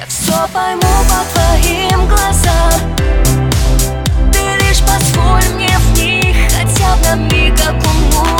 Я все пойму по твоим глазам. Ты лишь позволь мне в них хотя бы на миг окунуться.